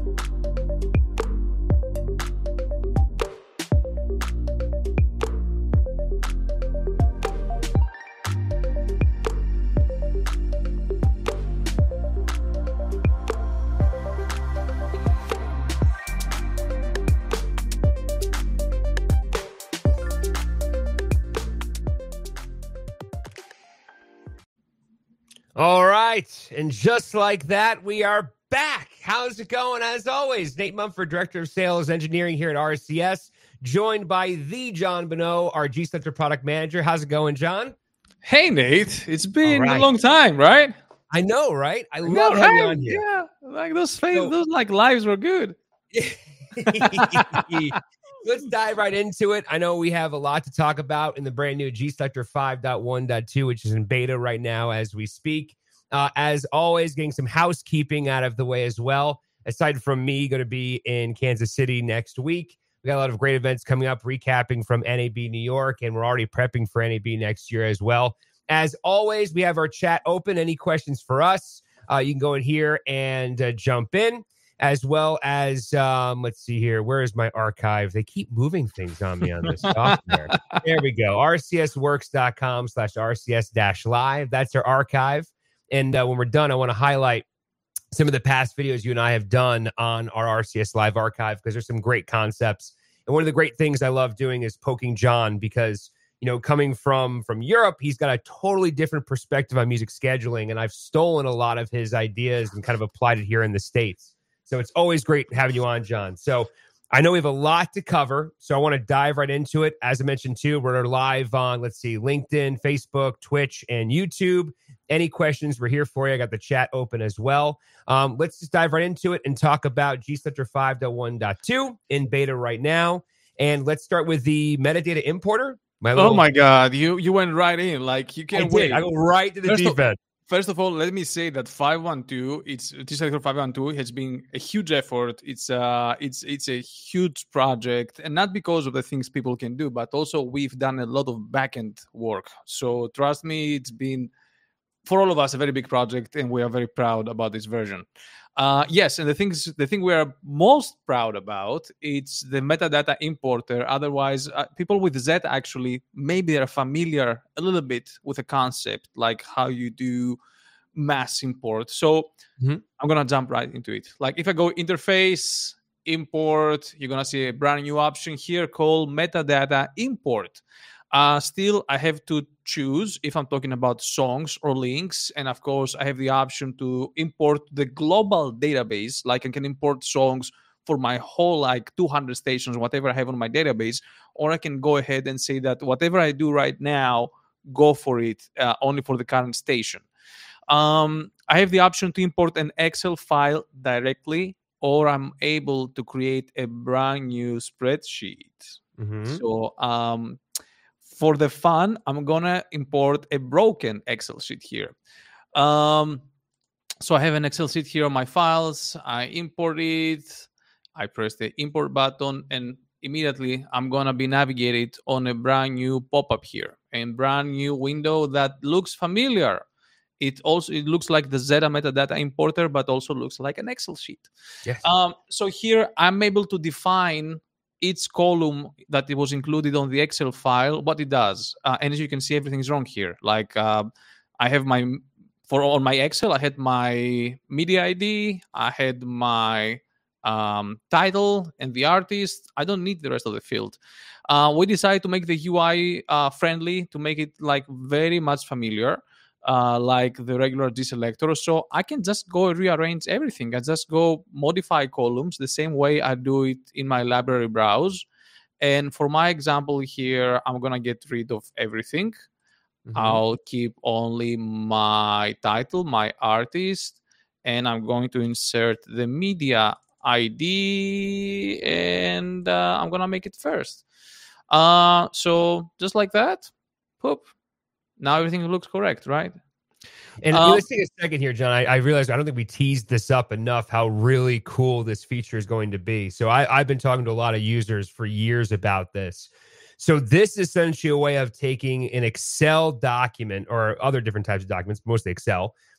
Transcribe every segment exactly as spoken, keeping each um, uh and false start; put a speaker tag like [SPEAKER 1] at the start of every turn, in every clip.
[SPEAKER 1] All right. And just like that, we are back. How's it going? As always, Nate Mumford, Director of Sales Engineering here at R C S, joined by the John Bonneau, our G Center Product Manager. How's it going, John?
[SPEAKER 2] Hey, Nate. It's been
[SPEAKER 1] right.
[SPEAKER 2] a long time, right?
[SPEAKER 1] I know, right? I
[SPEAKER 2] I
[SPEAKER 1] love
[SPEAKER 2] know,
[SPEAKER 1] having
[SPEAKER 2] right?
[SPEAKER 1] you on here.
[SPEAKER 2] Yeah. Like those, face,
[SPEAKER 1] So-
[SPEAKER 2] those like lives were good.
[SPEAKER 1] Let's dive right into it. I know we have a lot to talk about in the brand new G Sector five point one point two, which is in beta right now as we speak. Uh, as always, getting some housekeeping out of the way as well. Aside from me, going to be in Kansas City next week. We got a lot of great events coming up, recapping from N A B New York, and we're already prepping for N A B next year as well. As always, we have our chat open. Any questions for us? Uh, you can go in here and uh, jump in. As well as, um, let's see here. Where is my archive? They keep moving things on me on this software. There we go. rcsworks.com slash rcs dash live. That's our archive. And uh, when we're done, I want to highlight some of the past videos you and I have done on our R C S Live archive because there's some great concepts. And one of the great things I love doing is poking John because, you know, coming from from Europe, he's got a totally different perspective on music scheduling. And I've stolen a lot of his ideas and kind of applied it here in the States. So it's always great having you on, John. So I know we have a lot to cover, so I want to dive right into it. As I mentioned, too, we're live on, let's see, LinkedIn, Facebook, Twitch, and YouTube. Any questions, we're here for you. I got the chat open as well. Um, let's just dive right into it and talk about G Sector five point one point two in beta right now. And let's start with the metadata importer. My little,
[SPEAKER 2] Oh, my God. You you went right in. Like, you
[SPEAKER 1] I
[SPEAKER 2] can't
[SPEAKER 1] did.
[SPEAKER 2] wait.
[SPEAKER 1] I go right to the
[SPEAKER 2] First
[SPEAKER 1] deep
[SPEAKER 2] of-
[SPEAKER 1] end.
[SPEAKER 2] First of all, let me say that five one two, it's G Sector five one two has been a huge effort. It's uh it's it's a huge project, and not because of the things people can do, but also we've done a lot of backend work. So trust me, it's been for all of us a very big project, and we are very proud about this version. Uh, yes, and the things the thing we are most proud about it's the metadata importer. Otherwise, uh, people with Z actually maybe they're familiar a little bit with the concept, like how you do mass import. So
[SPEAKER 1] Mhm.
[SPEAKER 2] I'm gonna jump right into it. Like if I go interface import, you're gonna see a brand new option here called metadata import. Uh, still, I have to choose if I'm talking about songs or links. And of course, I have the option to import the global database. Like I can import songs for my whole like two hundred stations, whatever I have on my database. Or I can go ahead and say that whatever I do right now, go for it uh, only for the current station. Um, I have the option to import an Excel file directly, or I'm able to create a brand new spreadsheet.
[SPEAKER 1] Mhm.
[SPEAKER 2] So um, for the fun, I'm gonna import a broken Excel sheet here. Um, so I have an Excel sheet here on my files. I import it. I press the import button, and immediately I'm gonna be navigated on a brand new pop-up here, a brand new window that looks familiar. It also it looks like the Zeta metadata importer, but also looks like an Excel sheet.
[SPEAKER 1] Yes.
[SPEAKER 2] Um, so here I'm able to define each column that it was included on the Excel file, what it does. Uh, and as you can see, everything's wrong here. Like uh, I have my, for on my Excel, I had my media I D, I had my um, title and the artist. I don't need the rest of the field. Uh, we decided to make the U I uh, friendly, to make it like very much familiar. Uh, like the regular deselector. So I can just go rearrange everything. I just go modify columns the same way I do it in my library browse. And for my example here, I'm going to get rid of everything. Mm-hmm. I'll keep only my title, my artist, and I'm going to insert the media I D, and uh, I'm going to make it first. Uh, so just like that, poop. Now everything looks correct, right?
[SPEAKER 1] And
[SPEAKER 2] um,
[SPEAKER 1] let's take a second here, John. I, I realized I don't think we teased this up enough how really cool this feature is going to be. So I, I've been talking to a lot of users for years about this. So this is essentially a way of taking an Excel document or other different types of documents, mostly Excel,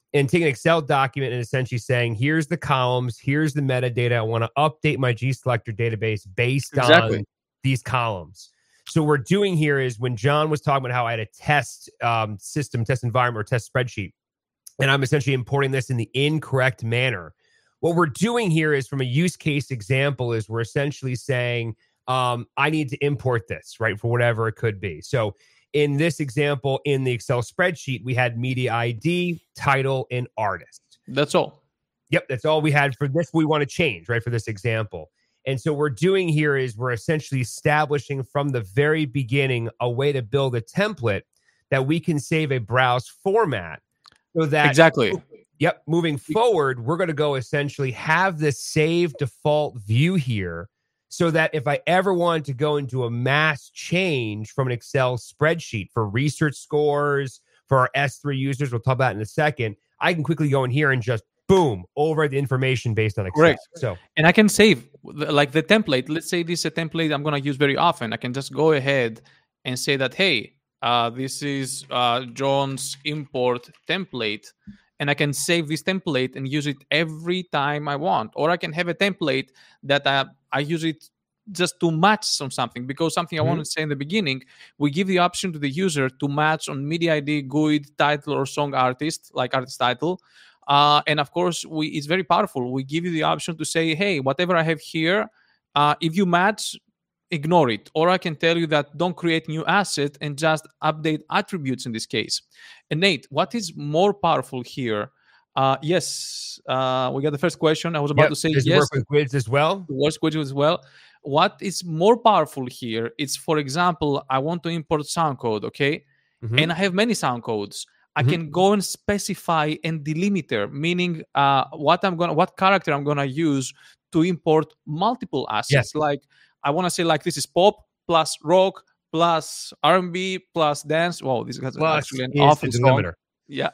[SPEAKER 1] and take an Excel document and essentially saying, here's the columns, here's the metadata. I want to update my GSelector database based
[SPEAKER 2] Exactly.
[SPEAKER 1] on these columns. So what we're doing here is when John was talking about how I had a test um, system, test environment, or test spreadsheet, and I'm essentially importing this in the incorrect manner. What we're doing here is from a use case example is we're essentially saying, um, I need to import this, right, for whatever it could be. So in this example, in the Excel spreadsheet, we had media I D, title, and artist.
[SPEAKER 2] That's all.
[SPEAKER 1] Yep, that's all we had for this. We want to change, right, for this example. And so what we're doing here is we're essentially establishing from the very beginning a way to build a template that we can save a browse format so that
[SPEAKER 2] Exactly.
[SPEAKER 1] Yep. Moving forward, we're going to go essentially have this save default view here so that if I ever wanted to go into a mass change from an Excel spreadsheet for research scores, for our S three users, we'll talk about it in a second, I can quickly go in here and just boom, over the information based on Excel.
[SPEAKER 2] Correct.
[SPEAKER 1] So,
[SPEAKER 2] and I can save like the template. Let's say this is a template I'm going to use very often. I can just go ahead and say that, hey, uh, this is uh, John's import template. And I can save this template and use it every time I want. Or I can have a template that I, I use it just to match on something. Because something I mm-hmm. wanted to say in the beginning, we give the option to the user to match on media I D, G U I D, title, or song artist, like artist title. Uh, and of course, we it's very powerful. We give you the option to say, hey, whatever I have here, uh, if you match, ignore it. Or I can tell you that don't create new asset and just update attributes in this case. And Nate, what is more powerful here? Uh, yes, uh, we got the first question. I was about
[SPEAKER 1] yep.
[SPEAKER 2] to say
[SPEAKER 1] Does
[SPEAKER 2] yes.
[SPEAKER 1] It work with grids as well?
[SPEAKER 2] It works with grids as well. What is more powerful here? It's, for example, I want to import sound code, okay? Mm-hmm. And I have many sound codes. I mm-hmm. can go and specify and delimiter, meaning uh, what I'm gonna, what character I'm gonna use to import multiple assets.
[SPEAKER 1] Yes.
[SPEAKER 2] Like I want to say, like this is pop plus rock plus R and B plus dance. Wow, this is
[SPEAKER 1] well,
[SPEAKER 2] actually an awful delimiter. Yeah.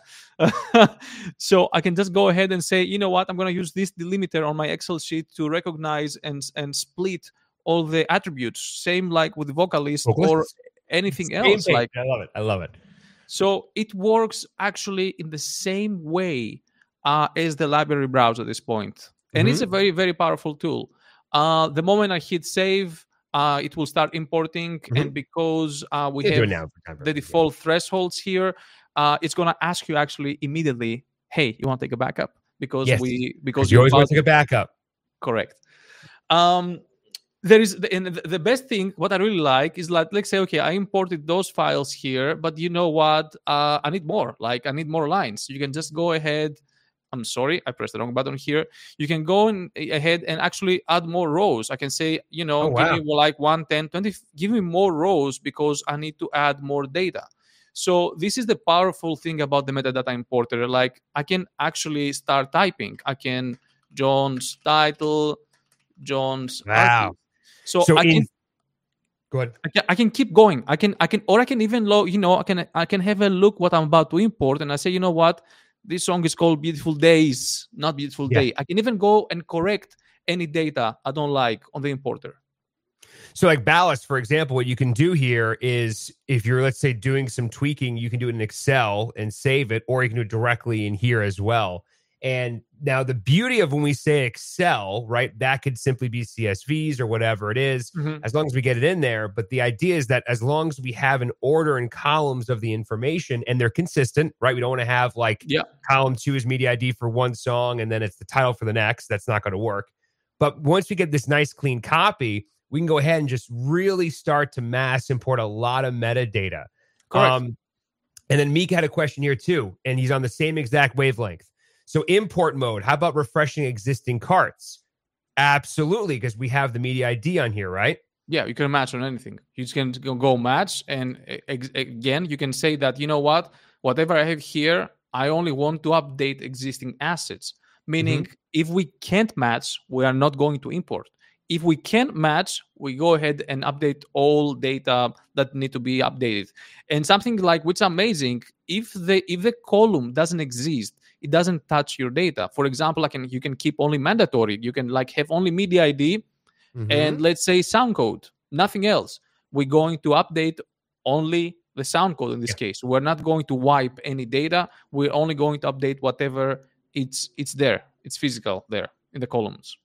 [SPEAKER 2] So I can just go ahead and say, you know what, I'm going to use this delimiter on my Excel sheet to recognize and and split all the attributes. Same like with vocalist, vocalist. or anything
[SPEAKER 1] Same
[SPEAKER 2] else.
[SPEAKER 1] thing.
[SPEAKER 2] Like
[SPEAKER 1] I love it. I love it.
[SPEAKER 2] So it works actually in the same way uh, as the library browser at this point. And mm-hmm. it's a very, very powerful tool. Uh, the moment I hit save, uh, it will start importing. Mm-hmm. And because uh, we
[SPEAKER 1] You're
[SPEAKER 2] have the default yeah. thresholds here, uh, it's going to ask you actually immediately, hey, you want to take a backup? Because
[SPEAKER 1] yes.
[SPEAKER 2] we because
[SPEAKER 1] you always want to take a backup.
[SPEAKER 2] Correct. Um, there is the, and the best thing, what I really like is like, let's say, okay, I imported those files here, but you know what? Uh, I need more. Like I need more lines. You can just go ahead. I'm sorry, I pressed the wrong button here. You can go in, ahead and actually add more rows. I can say, you know,
[SPEAKER 1] oh, wow.
[SPEAKER 2] give me like one, ten, twenty, give me more rows because I need to add more data. So this is the powerful thing about the metadata importer. Like I can actually start typing. I can John's title, John's
[SPEAKER 1] wow.
[SPEAKER 2] artist. So,
[SPEAKER 1] so
[SPEAKER 2] I
[SPEAKER 1] in,
[SPEAKER 2] can
[SPEAKER 1] go ahead.
[SPEAKER 2] I can, I can keep going. I can I can or I can even low, you know, I can I can have a look what I'm about to import and I say, you know what? This song is called Beautiful Days, not Beautiful
[SPEAKER 1] yeah.
[SPEAKER 2] Day. I can even go and correct any data I don't like on the importer.
[SPEAKER 1] So like Ballast, for example, what you can do here is if you're, let's say, doing some tweaking, you can do it in Excel and save it, or you can do it directly in here as well. And now the beauty of when we say Excel, right, that could simply be C S Vs or whatever it is, mm-hmm. as long as we get it in there. But the idea is that as long as we have an order and columns of the information and they're consistent, right, we don't want to have like
[SPEAKER 2] yeah.
[SPEAKER 1] column two is media I D for one song and then it's the title for the next. That's not going to work. But once we get this nice clean copy, we can go ahead and just really start to mass import a lot of metadata. Um, and then Meek had a question here too, and he's on the same exact wavelength. So import mode, how about refreshing existing carts? Absolutely, because we have the media I D on here, right?
[SPEAKER 2] Yeah, you can match on anything. You can go match. And ex- again, you can say that, you know what, whatever I have here, I only want to update existing assets. Meaning, mm-hmm. if we can't match, we are not going to import. If we can't match, we go ahead and update all data that need to be updated. And something like, which is amazing, if the if the column doesn't exist, it doesn't touch your data. For example, I can you can keep only mandatory. You can like have only media I D mm-hmm. and let's say sound code, nothing else. We're going to update only the sound code in this
[SPEAKER 1] Yeah.
[SPEAKER 2] case. We're not going to wipe any data. We're only going to update whatever it's it's there. It's physical there in the columns.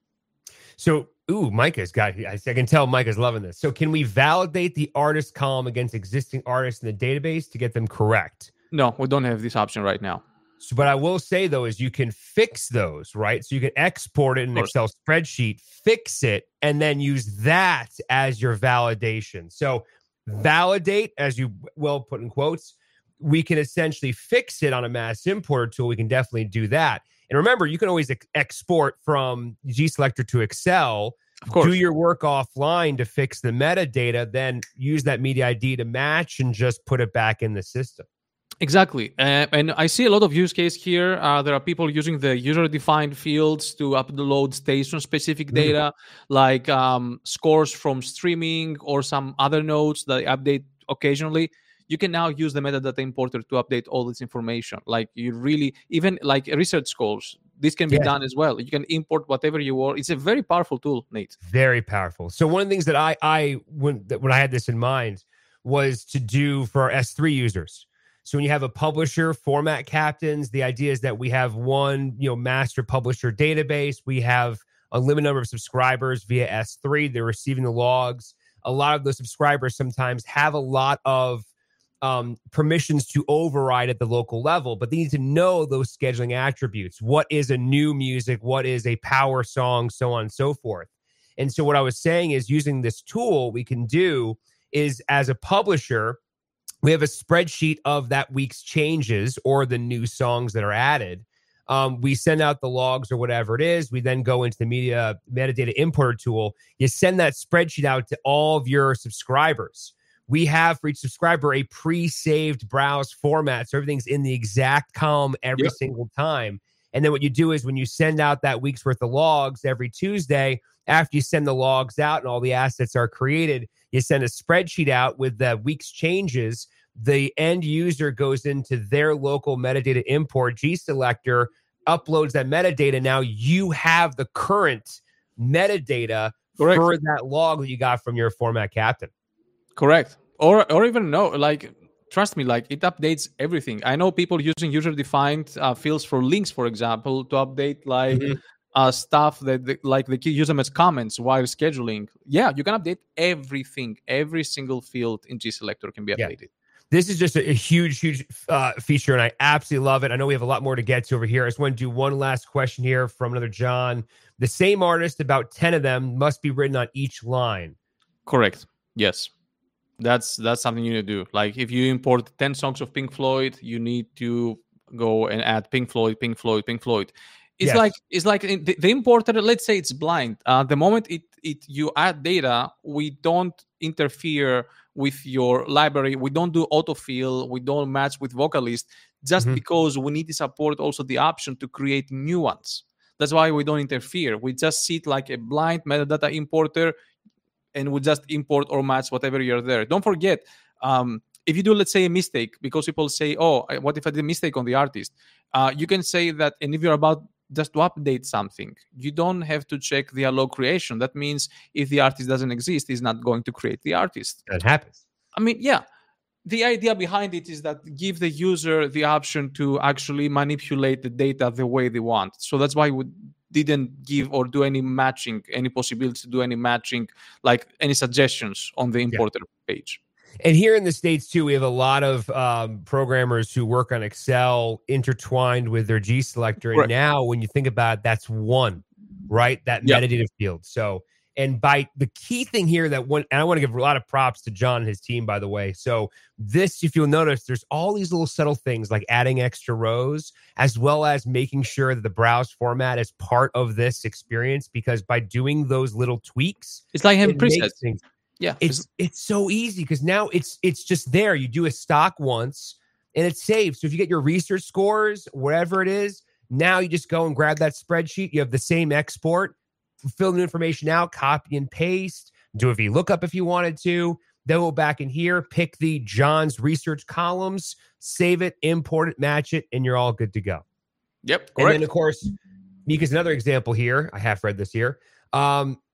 [SPEAKER 1] So, ooh, Micah's got, I can tell Micah's loving this. So can we validate the artist column against existing artists in the database to get them correct?
[SPEAKER 2] No, we don't have this option right now.
[SPEAKER 1] So, but I will say, though, is you can fix those, right? So you can export it in an Excel spreadsheet, fix it, and then use that as your validation. So validate, as you will put in quotes, we can essentially fix it on a mass importer tool. We can definitely do that. And remember, you can always ex- export from GSelector to Excel.
[SPEAKER 2] Of course.
[SPEAKER 1] Do your work offline to fix the metadata, then use that media I D to match and just put it back in the system.
[SPEAKER 2] Exactly. Uh, and I see a lot of use case here. Uh, there are people using the user-defined fields to upload station-specific data, mm-hmm. like um, scores from streaming or some other nodes that update occasionally. You can now use the metadata importer to update all this information. Like you really, even like research scores, this can be
[SPEAKER 1] yes.
[SPEAKER 2] done as well. You can import whatever you want. It's a very powerful tool, Nate.
[SPEAKER 1] Very powerful. So one of the things that I, I when, when I had this in mind was to do for our S three users. So when you have a publisher, format captains, the idea is that we have one, you know, master publisher database. We have a limited number of subscribers via S three. They're receiving the logs. A lot of those subscribers sometimes have a lot of um, permissions to override at the local level, but they need to know those scheduling attributes. What is a new music? What is a power song? So on and so forth. And so what I was saying is using this tool, we can do is as a publisher, we have a spreadsheet of that week's changes or the new songs that are added. Um, we send out the logs or whatever it is. We then go into the media metadata importer tool. You send that spreadsheet out to all of your subscribers. We have for each subscriber a pre-saved browse format. So everything's in the exact column every yep. single time. And then what you do is when you send out that week's worth of logs every Tuesday, after you send the logs out and all the assets are created, you send a spreadsheet out with the week's changes. The end user goes into their local metadata import, GSelector, uploads that metadata. Now you have the current metadata Correct. For that log that you got from your format captain. Correct.
[SPEAKER 2] Or or even no, like, trust me, like it updates everything. I know people using user-defined uh, fields for links, for example, to update like mm-hmm. uh, stuff that they, like they use them as comments while scheduling. Yeah, you can update everything. Every single field in GSelector can be updated. Yeah.
[SPEAKER 1] This is just a, a huge, huge uh, feature, and I absolutely love it. I know we have a lot more to get to over here. I just want to do one last question here from another John. The same artist, about ten of them, must be written on each line.
[SPEAKER 2] Correct. Yes. That's that's something you need to do. Like if you import ten songs of Pink Floyd, you need to go and add Pink Floyd, Pink Floyd, Pink Floyd. It's yes. like it's like the, the importer. Let's say it's blind. Uh, the moment it it you add data, we don't interfere with your library. We don't do autofill. We don't match with Vocalist just mm-hmm. because we need to support also the option to create new ones. That's why we don't interfere. We just see it like a blind metadata importer. And we just import or match whatever you're there. Don't forget, um, if you do, let's say, a mistake, because people say, oh, what if I did a mistake on the artist? Uh, you can say that, and if you're about just to update something, you don't have to check the allow creation. That means if the artist doesn't exist, he's not going to create the artist.
[SPEAKER 1] That happens.
[SPEAKER 2] I mean, yeah. The idea behind it is that give the user the option to actually manipulate the data the way they want. So that's why we didn't give or do any matching, any possibility to do any matching, like any suggestions on the importer yeah. page.
[SPEAKER 1] And here in the States, too, we have a lot of um, programmers who work on Excel intertwined with their GSelector. And right. now when you think about it, that's one, right? That yep. metadata field. So, and by the key thing here that one, and I want to give a lot of props to John and his team, by the way. So this, if you'll notice, there's all these little subtle things like adding extra rows, as well as making sure that the browse format is part of this experience, because by doing those little tweaks,
[SPEAKER 2] it's like having presets. Things,
[SPEAKER 1] yeah, it's it's so easy because now it's it's just there. You do a stock once and it's saved. So if you get your research scores, whatever it is, now you just go and grab that spreadsheet. You have the same export. Fill the information out, copy and paste, do a VLOOKUP if you wanted to, then go back in here, pick the John's research columns, save it, import it, match it, and you're all good to go.
[SPEAKER 2] Yep, correct.
[SPEAKER 1] And then, of course, Mika's another example here. I half read this here. Um,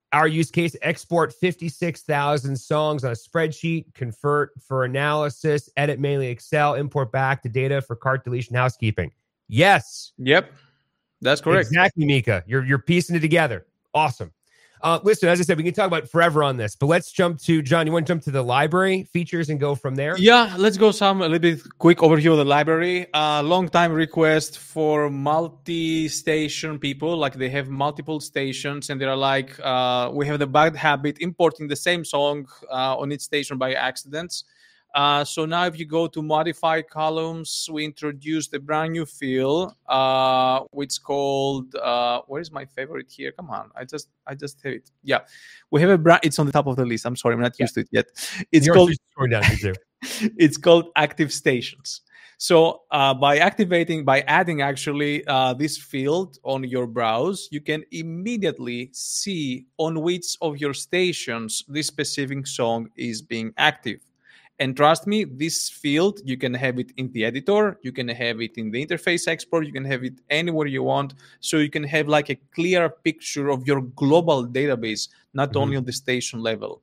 [SPEAKER 1] Our use case, export fifty-six thousand songs on a spreadsheet, convert for analysis, edit mainly Excel, import back the data for cart deletion housekeeping. Yes.
[SPEAKER 2] Yep. That's correct.
[SPEAKER 1] Exactly, Mika. You're, you're piecing it together. Awesome. Uh, listen, as I said, we can talk about forever on this, but let's jump to, John, you want to jump to the library features and go from there?
[SPEAKER 2] Yeah, let's go some a little bit quick overview of the library. Uh, long time request for multi-station people, like they have multiple stations and they're like, uh, we have the bad habit importing the same song uh, on each station by accidents. Uh, so now if you go to modify columns, we introduced a brand new field, uh, which called, uh, where is my favorite here? Come on, I just I just have it. Yeah, we have a brand, it's on the top of the list. I'm sorry, I'm not used yeah. to it yet. It's
[SPEAKER 1] You're
[SPEAKER 2] called,
[SPEAKER 1] down too.
[SPEAKER 2] It's called active stations. So uh, by activating, by adding actually uh, this field on your browse, you can immediately see on which of your stations this specific song is being active. And trust me, this field, you can have it in the editor, you can have it in the interface export, you can have it anywhere you want. So you can have like a clear picture of your global database, not mm-hmm. only on the station level.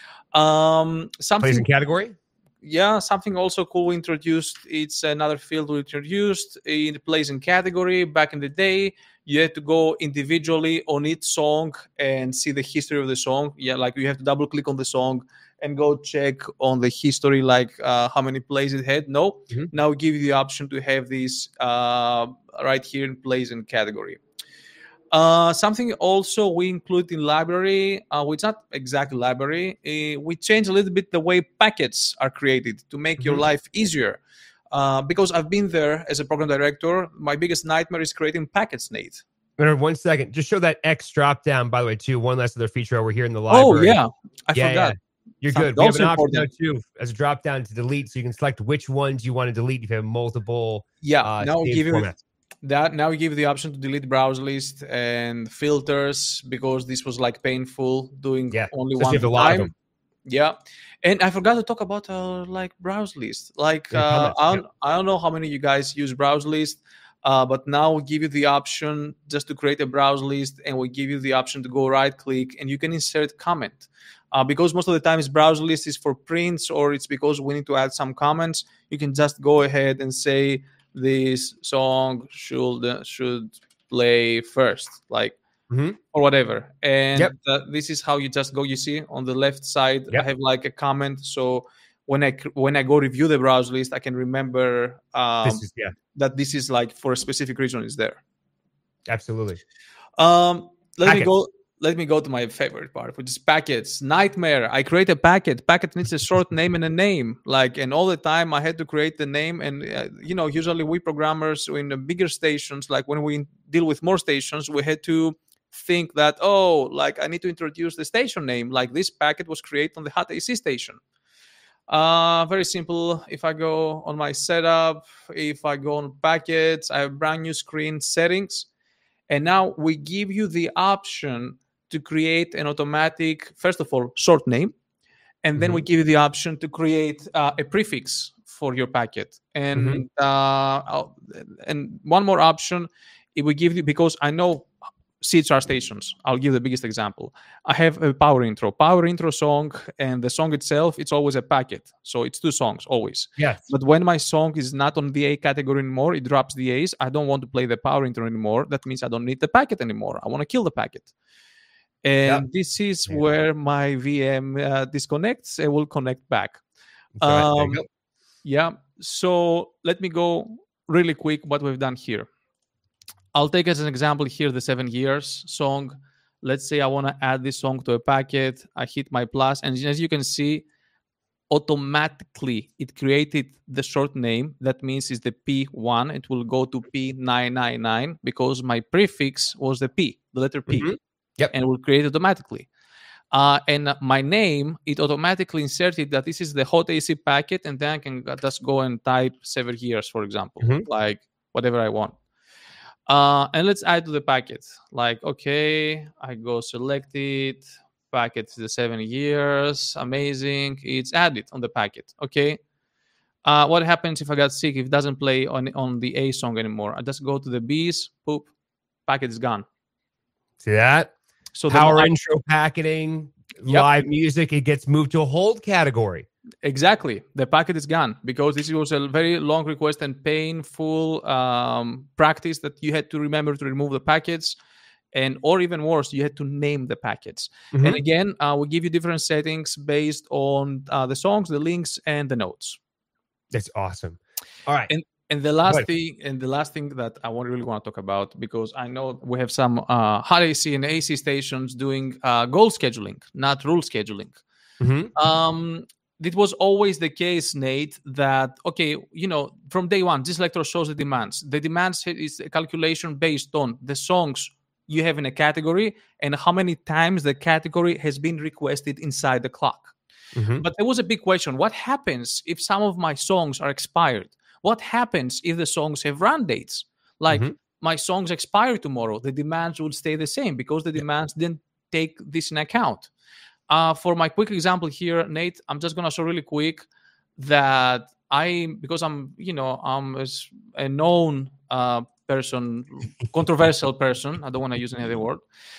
[SPEAKER 2] Um, something
[SPEAKER 1] Plays in category?
[SPEAKER 2] Yeah, something also cool we introduced. It's another field we introduced. It plays in category. Back in the day, you had to go individually on each song and see the history of the song. Yeah, like you have to double click on the song and go check on the history, like uh, how many plays it had. No, mm-hmm. Now we give you the option to have this uh, right here in plays in category. Uh, something also we include in library, uh, which is not exactly library. Uh, we change a little bit the way packets are created to make mm-hmm. your life easier. Uh, because I've been there as a program director, my biggest nightmare is creating packets, Nate.
[SPEAKER 1] One second, just show that X drop down, by the way, too. One last other feature over here in the library.
[SPEAKER 2] Oh, yeah. I
[SPEAKER 1] yeah,
[SPEAKER 2] forgot.
[SPEAKER 1] Yeah. You're good. We have an option now, too, as a drop down to delete, so you can select which ones you want to delete if you have multiple.
[SPEAKER 2] Yeah,
[SPEAKER 1] uh,
[SPEAKER 2] now we give you that. Now we give you the option to delete browse list and filters because this was like painful doing
[SPEAKER 1] yeah.
[SPEAKER 2] only
[SPEAKER 1] so
[SPEAKER 2] one
[SPEAKER 1] time.
[SPEAKER 2] Yeah, and I forgot to talk about uh, like browse list. Like uh, I, don't, I don't know how many of you guys use browse list, uh, but now we give you the option just to create a browse list, and we give you the option to go right click and you can insert comment. Uh, because most of the times browse list is for prints or it's because we need to add some comments, you can just go ahead and say this song should uh, should play first, like
[SPEAKER 1] mm-hmm.
[SPEAKER 2] or whatever. And
[SPEAKER 1] yep.
[SPEAKER 2] uh, this is how you just go. You see on the left side, yep. I have like a comment. So when I when I go review the browse list, I can remember um,
[SPEAKER 1] this is, yeah.
[SPEAKER 2] that this is like for a specific reason is there.
[SPEAKER 1] Absolutely.
[SPEAKER 2] Um, let
[SPEAKER 1] Packets.
[SPEAKER 2] me go. Let me go to my favorite part, which is packets. Nightmare. I create a packet. Packet needs a short name and a name. Like, and all the time I had to create the name. And, uh, you know, usually we programmers in the bigger stations, like when we deal with more stations, we had to think that, oh, like I need to introduce the station name. Like this packet was created on the hot A C station. Uh, very simple. If I go on my setup, if I go on packets, I have a brand new screen settings. And now we give you the option to create an automatic, first of all, short name. And then mm-hmm. we give you the option to create uh, a prefix for your packet. And mm-hmm. uh, and one more option, it will give you, because I know C H R stations, I'll give the biggest example. I have a power intro, power intro song, and the song itself, it's always a packet. So it's two songs, always.
[SPEAKER 1] Yes.
[SPEAKER 2] But when my song is not on the A category anymore, it drops the A's. I don't want to play the power intro anymore. That means I don't need the packet anymore. I want to kill the packet. And yep. this is yeah. where my V M uh, disconnects and will connect back. Um, yeah. So let me go really quick what we've done here. I'll take as an example here the seven years song. Let's say I want to add this song to a packet. I hit my plus, and as you can see, automatically it created the short name. That means it's the P one. It will go to P nine nine nine because my prefix was the P, the letter P.
[SPEAKER 1] Mm-hmm. Yep.
[SPEAKER 2] And it will create automatically. Uh, and my name, it automatically inserted that this is the hot A C packet, and then I can just go and type seven years, for example, mm-hmm. like whatever I want. Uh, and let's add to the packet. Like, okay, I go select it. Packet is the seven years. Amazing. It's added on the packet. Okay. Uh, what happens if I got sick? If it doesn't play on, on the A song anymore, I just go to the B's. Poop. Packet is gone.
[SPEAKER 1] See that?
[SPEAKER 2] So the
[SPEAKER 1] Power
[SPEAKER 2] mo-
[SPEAKER 1] intro packeting,
[SPEAKER 2] Yep.
[SPEAKER 1] live music, it gets moved to a hold category.
[SPEAKER 2] Exactly. The packet is gone because this was a very long request and painful um, practice that you had to remember to remove the packets. And or even worse, you had to name the packets.
[SPEAKER 1] Mhm.
[SPEAKER 2] And again, uh, we give you different settings based on uh, the songs, the links, and the notes.
[SPEAKER 1] That's awesome. All right.
[SPEAKER 2] And and the last
[SPEAKER 1] Good.
[SPEAKER 2] thing, and the last thing that I want really want to talk about, because I know we have some uh, hot A C and A C stations doing uh, goal scheduling, not rule scheduling.
[SPEAKER 1] Mhm.
[SPEAKER 2] Um, it was always the case, Nate, that, okay, you know, from day one, this selector shows the demands. The demands is a calculation based on the songs you have in a category and how many times the category has been requested inside the clock.
[SPEAKER 1] Mhm.
[SPEAKER 2] But there was a big question. What happens if some of my songs are expired? What happens if the songs have run dates? Like
[SPEAKER 1] Mhm.
[SPEAKER 2] my songs expire tomorrow, the demands would stay the same because the demands didn't take this in account. Uh, for my quick example here, Nate, I'm just gonna show really quick that I, because I'm, you know, I'm as a known uh, person, controversial person. I don't want to use any other word.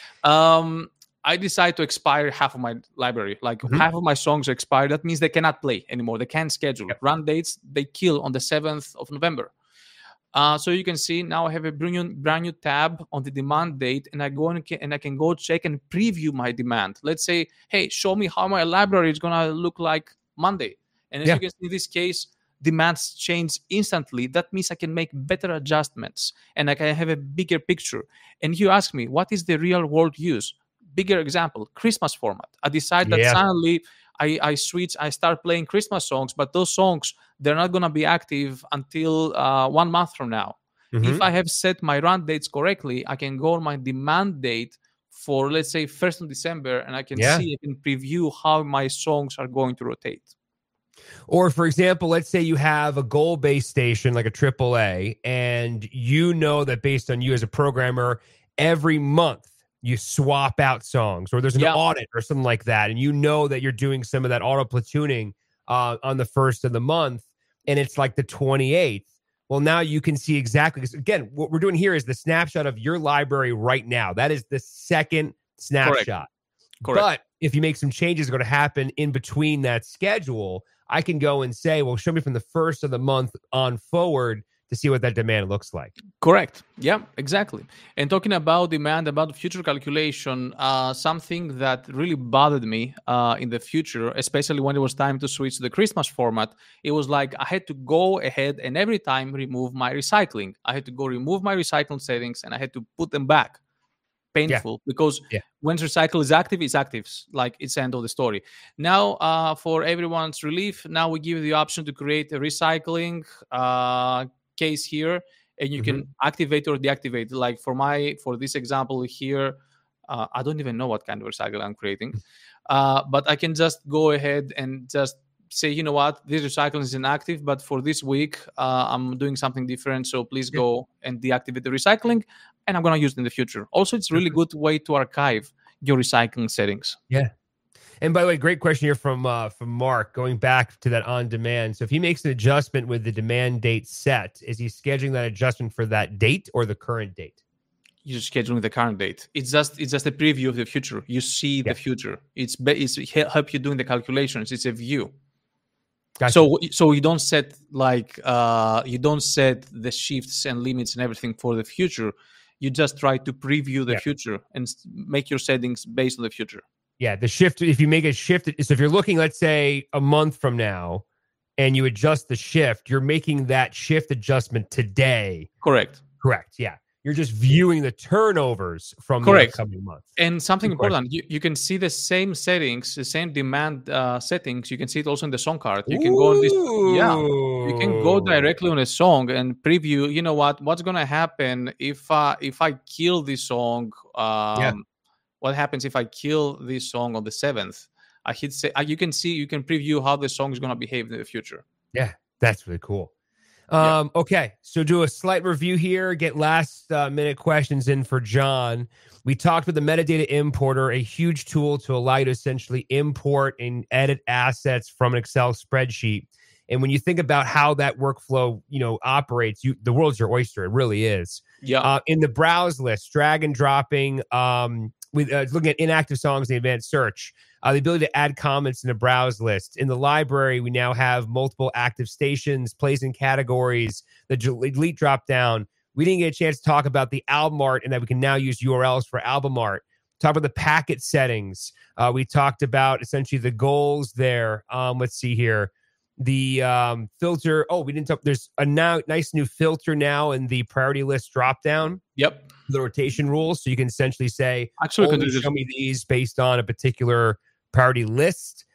[SPEAKER 2] Um, I decide to expire half of my library. Like
[SPEAKER 1] Mhm.
[SPEAKER 2] half of my songs are expired. That means they cannot play anymore. They can't schedule.
[SPEAKER 1] Yep.
[SPEAKER 2] Run dates, they kill on the seventh of November. Uh, so you can see now I have a brand new, brand new tab on the demand date, and I go and, can, and I can go check and preview my demand. Let's say, hey, show me how my library is gonna look like Monday. And as
[SPEAKER 1] Yeah.
[SPEAKER 2] you can see in this case, demands change instantly. That means I can make better adjustments and I can have a bigger picture. And you ask me, what is the real world use? Bigger example, Christmas format. I decide that
[SPEAKER 1] Yeah.
[SPEAKER 2] suddenly I, I switch, I start playing Christmas songs, but those songs, they're not going to be active until uh, one month from now.
[SPEAKER 1] Mhm.
[SPEAKER 2] If I have set my run dates correctly, I can go on my demand date for, let's say, first of December, and I can
[SPEAKER 1] Yeah.
[SPEAKER 2] see, I can preview how my songs are going to rotate.
[SPEAKER 1] Or, for example, let's say you have a goal-based station like a triple A, and you know that based on you as a programmer, every month you swap out songs, or there's an
[SPEAKER 2] Yeah.
[SPEAKER 1] audit or something like that, and you know that you're doing some of that auto platooning uh, on the first of the month, and it's like the twenty-eighth. Well, now you can see exactly, because again, what we're doing here is the snapshot of your library right now. That is the second snapshot.
[SPEAKER 2] Correct.
[SPEAKER 1] But if you make some changes going to happen in between that schedule, I can go and say, well, show me from the first of the month on forward to see what that demand looks like.
[SPEAKER 2] Correct. Yeah, exactly. And talking about demand, about future calculation, uh, something that really bothered me uh, in the future, especially when it was time to switch to the Christmas format, it was like I had to go ahead and every time remove my recycling. I had to go remove my recycling settings and I had to put them back. Painful, yeah. Because
[SPEAKER 1] yeah.
[SPEAKER 2] when recycle is active, it's active. Like it's the end of the story. Now, uh, for everyone's relief, now we give you the option to create a recycling uh, case here, and you mm-hmm. can activate or deactivate. Like for my, for this example here, uh, I don't even know what kind of recycle I'm creating, uh, but I can just go ahead and just say, you know what, this recycling is inactive, but for this week, uh, I'm doing something different. So please yeah. go and deactivate the recycling, and I'm going to use it in the future. Also, it's a really good way to archive your recycling settings.
[SPEAKER 1] Yeah. And by the way, great question here from uh, from Mark, going back to that on demand. So if he makes an adjustment with the demand date set, is he scheduling that adjustment for that date or the current date?
[SPEAKER 2] You're scheduling the current date. It's just it's just a preview of the future. You see yeah. the future. It's it's help you doing the calculations. It's a view. Gotcha. So so you don't set like uh, you don't set the shifts and limits and everything for the future. You just try to preview the yeah. future and make your settings based on the future.
[SPEAKER 1] Yeah, the shift, if you make a shift, so if you're looking, let's say, a month from now, and you adjust the shift, you're making that shift adjustment today.
[SPEAKER 2] Correct.
[SPEAKER 1] Correct, yeah. You're just viewing the turnovers from
[SPEAKER 2] Correct.
[SPEAKER 1] the upcoming month.
[SPEAKER 2] And something Good important, you, you can see the same settings, the same demand uh, settings. You can see it also in the song card. You can Ooh. go on this, yeah. You can go directly on a song and preview. You know what? What's gonna happen if uh, if I kill this song? Um, yeah. What happens if I kill this song on the seventh? I hit say uh, you can see you can preview how the song is gonna behave in the future.
[SPEAKER 1] Yeah, that's really cool. Um, yeah. Okay, so do a slight review here, get last uh, minute questions in for John. We talked with the metadata importer, a huge tool to allow you to essentially import and edit assets from an Excel spreadsheet. And when you think about how that workflow, you know, operates, you the world's your oyster. It really is.
[SPEAKER 2] Yeah.
[SPEAKER 1] Uh, in the browse list, drag and dropping um, with uh, looking at inactive songs in the advanced search, uh, the ability to add comments in the browse list. In the library, we now have multiple active stations, plays and categories, the delete drop down. We didn't get a chance to talk about the album art and that we can now use U R Ls for album art. Talk about the packet settings. Uh, we talked about essentially the goals there. Um, let's see here. The um, filter. Oh, we didn't talk. There's a now nice new filter now in the priority list drop down.
[SPEAKER 2] Yep.
[SPEAKER 1] The rotation rules. So you can essentially say,
[SPEAKER 2] actually,
[SPEAKER 1] only show me these based on a particular priority list.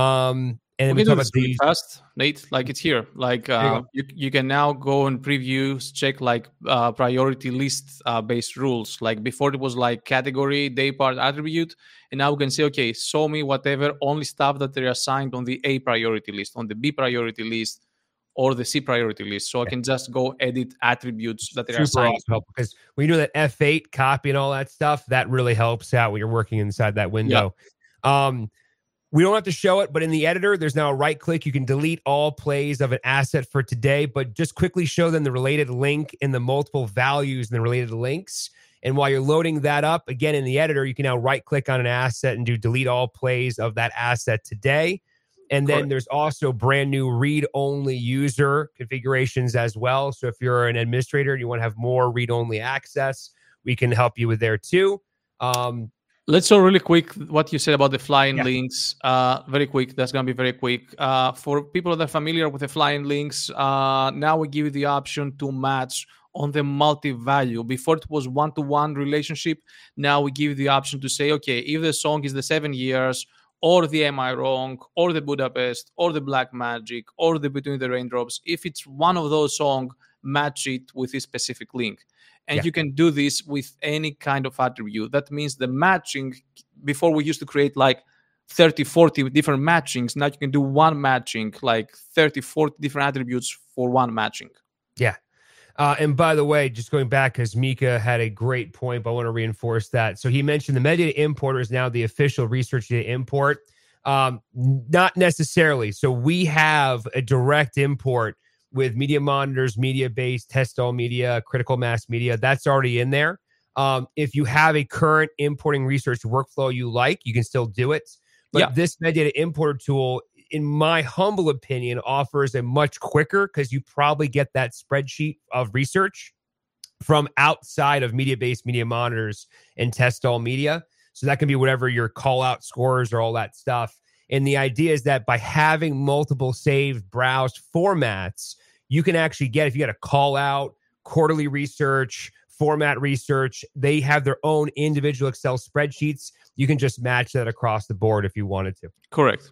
[SPEAKER 1] Um, and
[SPEAKER 2] we
[SPEAKER 1] we
[SPEAKER 2] can
[SPEAKER 1] talk
[SPEAKER 2] do this
[SPEAKER 1] about
[SPEAKER 2] really
[SPEAKER 1] these.
[SPEAKER 2] fast, Nate. Like it's here. Like uh, you, you, you can now go and previews, check like uh, priority list uh, based rules. Like before, it was like category, day part, attribute, and now we can say, okay, show me whatever only stuff that they're assigned on the A priority list, on the B priority list, or the C priority list. So I can just go edit attributes that they're
[SPEAKER 1] Super
[SPEAKER 2] assigned.
[SPEAKER 1] awesome help, because when you do that F eight copy and all that stuff, that really helps out when you're working inside that window. Yeah. Um, we don't have to show it, but in the editor, there's now a right click. You can delete all plays of an asset for today, but just quickly show them the related link and the multiple values and the related links. And while you're loading that up, again, in the editor, you can now right click on an asset and do delete all plays of that asset today. And then Correct. There's also brand new read-only user configurations as well. So if you're an administrator and you want to have more read-only access, we can help you with there too. Um,
[SPEAKER 2] Let's show really quick what you said about the flying
[SPEAKER 1] yeah.
[SPEAKER 2] links. Uh, very quick. That's going to be very quick. Uh, for people that are familiar with the flying links, uh, now we give you the option to match on the multi-value. Before it was one-to-one relationship. Now we give you the option to say, okay, if the song is the seven years, or the Am I Wrong, or the Budapest, or the Black Magic, or the Between the Raindrops, if it's one of those songs, match it with a specific link. And yeah. you can do this with any kind of attribute. That means the matching, before we used to create like thirty, forty different matchings. Now you can do one matching, like thirty, forty different attributes for one matching.
[SPEAKER 1] Yeah. Uh, and by the way, just going back, because Mika had a great point, but I want to reinforce that. So he mentioned the metadata importer is now the official research data import. Um, not necessarily. So we have a direct import with Media Monitors, MediaBase, Test All Media, Critical Mass Media. That's already in there. Um, if you have a current importing research workflow you like, you can still do it. But yeah. this metadata importer tool, in my humble opinion, offers a much quicker, because you probably get that spreadsheet of research from outside of MediaBase, Media Monitors, and Test All Media. So that can be whatever your call out scores or all that stuff. And the idea is that by having multiple saved browsed formats, you can actually get, if you got a call out, quarterly research, format research, they have their own individual Excel spreadsheets. You can just match that across the board if you wanted to.
[SPEAKER 2] Correct.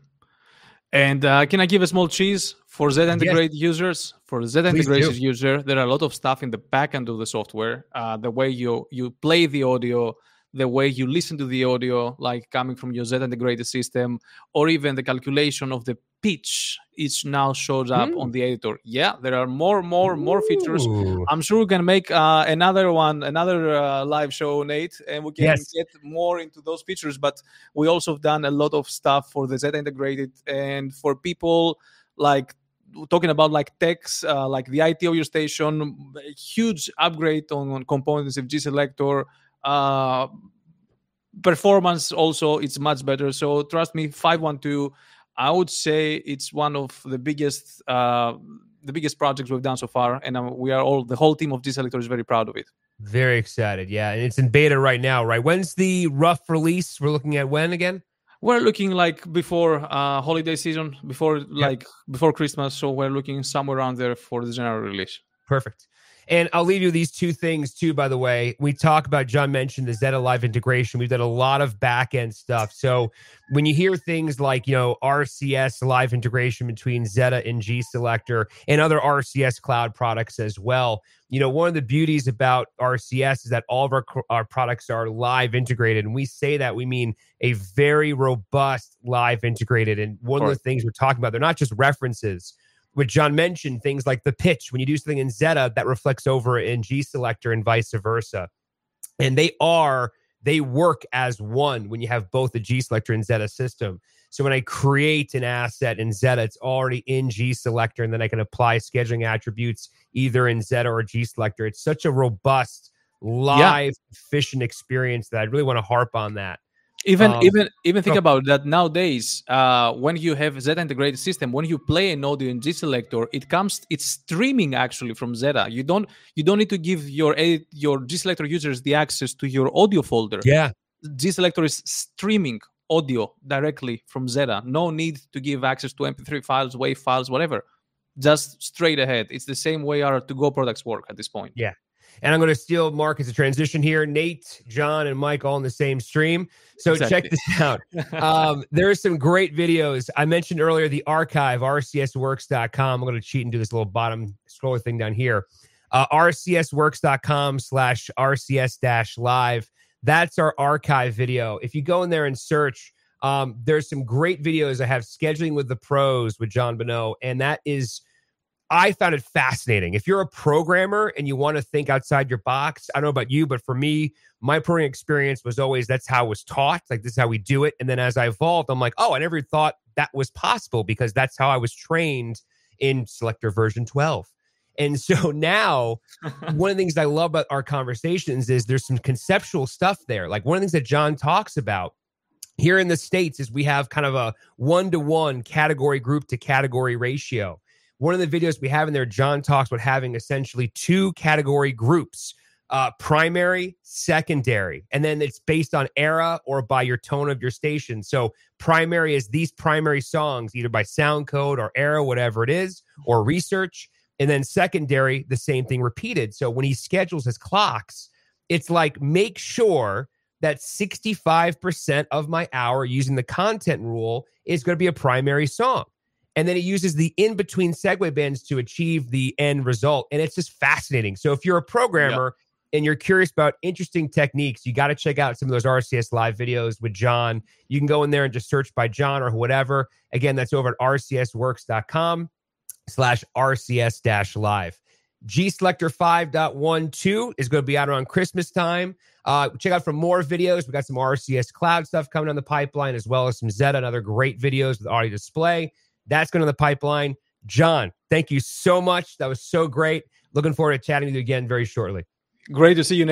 [SPEAKER 2] And uh, can I give a small cheese for Z-Integrate yes. users? For Z-Integration user, there are a lot of stuff in the back end of the software. Uh, the way you you play the audio, the way you listen to the audio, like coming from your Z-Integrated system, or even the calculation of the pitch, it now shows up mm. on the editor. Yeah, there are more, more, more Ooh. features. I'm sure we can make uh, another one, another uh, live show, Nate, and we can yes. get more into those features. But we also have done a lot of stuff for the Z-Integrated, and for people like talking about like techs, uh, like the I T of your station, a huge upgrade on, on components of G Selector. Uh, performance also, it's much better. So trust me, five one two, I would say it's one of the biggest uh, the biggest projects we've done so far, and um, we are all, the whole team of G Selector is very proud of it.
[SPEAKER 1] Very excited, yeah, and it's in beta right now, right? When's the rough release? We're looking at when again?
[SPEAKER 2] We're looking like before uh, holiday season, before like yep. before Christmas, so we're looking somewhere around there for the general release.
[SPEAKER 1] Perfect. And I'll leave you these two things too, by the way. We talk about, John mentioned the Zeta Live integration. We've done a lot of back-end stuff. So when you hear things like, you know, R C S live integration between Zeta and G Selector and other R C S cloud products as well, you know, one of the beauties about R C S is that all of our, our products are live integrated. And we say that, we mean a very robust live integrated. And one of the things we're talking about, they're not just references. Which John mentioned, things like the pitch. When you do something in Zeta, that reflects over in G Selector and vice versa. And they are, they work as one when you have both the G Selector and Zeta system. So when I create an asset in Zeta, it's already in G Selector, and then I can apply scheduling attributes either in Zeta or G Selector. It's such a robust live, yeah. efficient experience that I really want to harp on that.
[SPEAKER 2] Even
[SPEAKER 1] um,
[SPEAKER 2] even even think oh. about that nowadays. Uh, when you have Zeta integrated system, when you play an audio in G Selector, it comes it's streaming actually from Zeta. You don't you don't need to give your your G Selector users the access to your audio folder.
[SPEAKER 1] Yeah,
[SPEAKER 2] G Selector is streaming audio directly from Zeta. No need to give access to M P three files, WAV files, whatever. Just straight ahead. It's the same way our to-go products work at this point.
[SPEAKER 1] Yeah. And I'm going to steal Mark as a transition here. Nate, John, and Mike all in the same stream. So exactly. Check this out. Um, there are some great videos. I mentioned earlier the archive, R C S works dot com. I'm going to cheat and do this little bottom scroller thing down here. Uh, R C S works dot com slash R C S dash live. That's our archive video. If you go in there and search, um, there's some great videos. I have Scheduling with the Pros with John Bonneau, and that is... I found it fascinating. If you're a programmer and you want to think outside your box, I don't know about you, but for me, my programming experience was always that's how it was taught. Like, this is how we do it. And then as I evolved, I'm like, oh, I never thought that was possible because that's how I was trained in Selector version twelve. And so now, one of the things I love about our conversations is there's some conceptual stuff there. Like, one of the things that John talks about here in the States is we have kind of a one-to-one category group to category ratio. One of the videos we have in there, John talks about having essentially two category groups, uh, primary, secondary, and then it's based on era or by your tone of your station. So primary is these primary songs, either by sound code or era, whatever it is, or research. And then secondary, the same thing repeated. So when he schedules his clocks, it's like, make sure that sixty-five percent of my hour using the content rule is going to be a primary song. And then it uses the in-between segue bands to achieve the end result. And it's just fascinating. So if you're a programmer yep. and you're curious about interesting techniques, you got to check out some of those R C S live videos with John. You can go in there and just search by John or whatever. Again, that's over at R C S works dot com slash R C S dash live. G Selector five point twelve is going to be out around Christmas time. Uh, check out for more videos. We got some R C S Cloud stuff coming on the pipeline, as well as some Zeta and other great videos with audio display. That's going to the pipeline. John, thank you so much. That was so great. Looking forward to chatting with you again very shortly.
[SPEAKER 2] Great to see you, Nate.